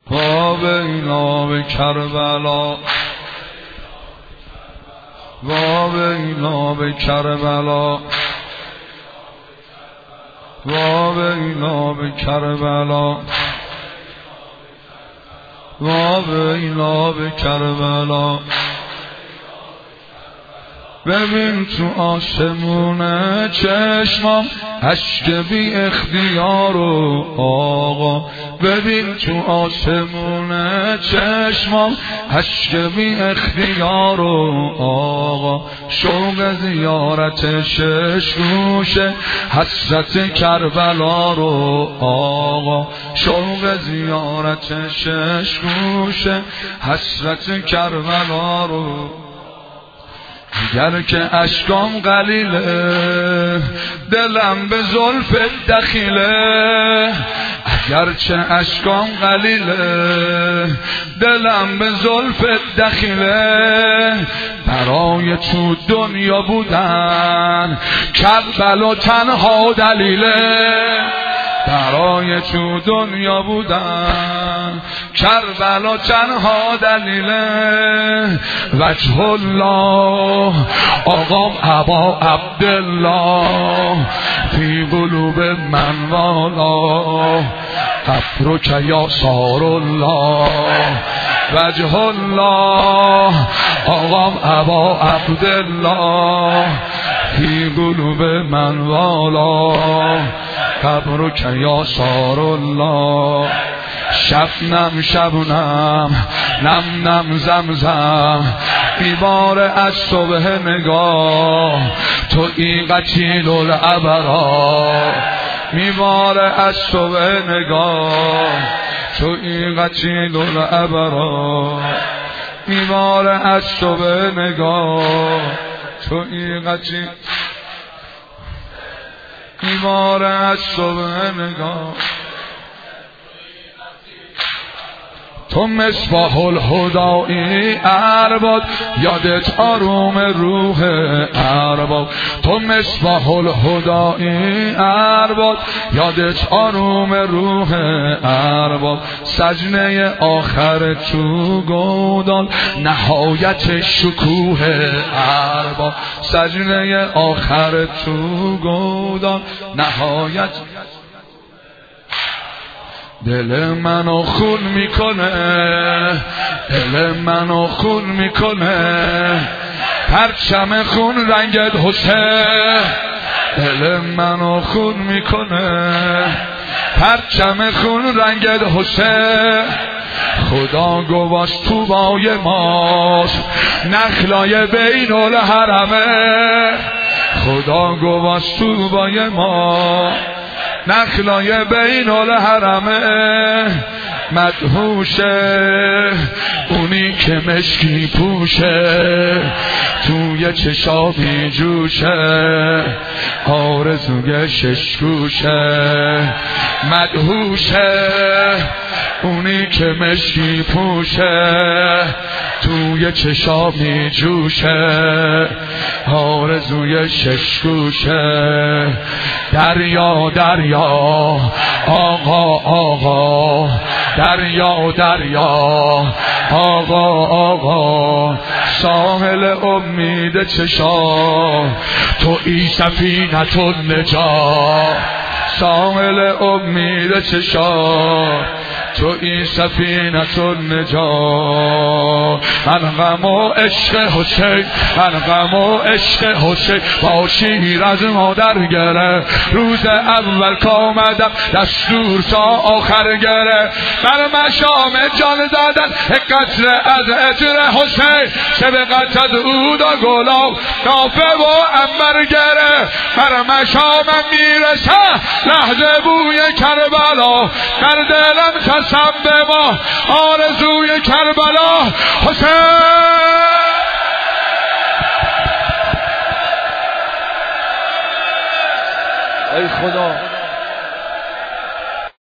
وابینا به کربلا وابینا به کربلا وابینا به کربلا وابینا به کربلا ببین تو آسمونه چشمام اشک بی اختیار و آقا ببین تو آسمونه چشمام اشک بی اختیار و آقا شوق زیارت ششگوشه حسرت کربلا رو آقا شوق زیارت ششگوشه حسرت کربلا رو اگر که اشکام قلیله دلم به زلف دخیله اگر چه اشکام قلیله دلم به زلف دخیله برای تو دنیا بودن کربلا تنها دلیله برای تو دنیا بودن کربلا تنها دلیله وجه الله آقام ابا عبدالله فی قلوب من والا قبرک یا سار الله وجه الله آقام ابا عبدالله فی قلوب من والا قبرک یا سار الله شبنم شبنم نم نم زمزم بیبار از صبح نگاه تو این قتیل العبرا میبار از صبح نگاه تو این قتیل العبرا میبار از صبح نگاه تو این قتیل میبار از صبح نگاه تو مصباح الهدایی ارباب یادت آروم روح ارباب تو مصباح الهدایی ارباب یادت آروم روح ارباب سجنه آخر تو گودال نهایت شکوه ارباب سجنه آخر تو گودال نهایت دل منو خون میکنه دل منو خون میکنه پرچم خون رنگت حسین دل منو خون میکنه پرچم خون رنگت حسین خدا گواش تو بای ماست نخلای بین الحرمه خدا گواش تو بای ما نخلای بین الحرمه مدهوشه اونی که مشکی پوشه توی چشامی جوشه آرزوی ششگوشه مدهوشه اونی که مشکی پوشه توی چشامی جوشه آرزوی ششگوشه دریا دریا آقا آقا دریا دریا آقا آقا ساحل امید چشام تو ای سفینة النجات ساحل امید چشام تو این سفینة النجات من غم و عشق حسین من غم و عشق حسین با شیر از مادر گره روز اول کامدم دستور تا آخر گره بر مشام جان دادن قطر از عطر حسین سبقت از عود و گلاب نافه و عنبر گره بر مشامم میرسه لحظه بوی کربلا در دلم قسم به ما آرزوی کربلا حسین ای خدا